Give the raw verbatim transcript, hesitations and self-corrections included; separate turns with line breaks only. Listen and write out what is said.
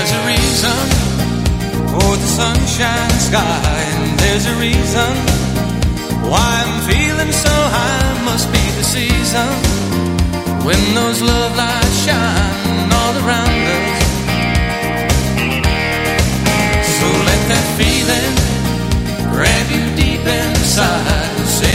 There's a reason for the sunshine sky, and there's a reason why I'm feeling so high. Must be the season when those love lights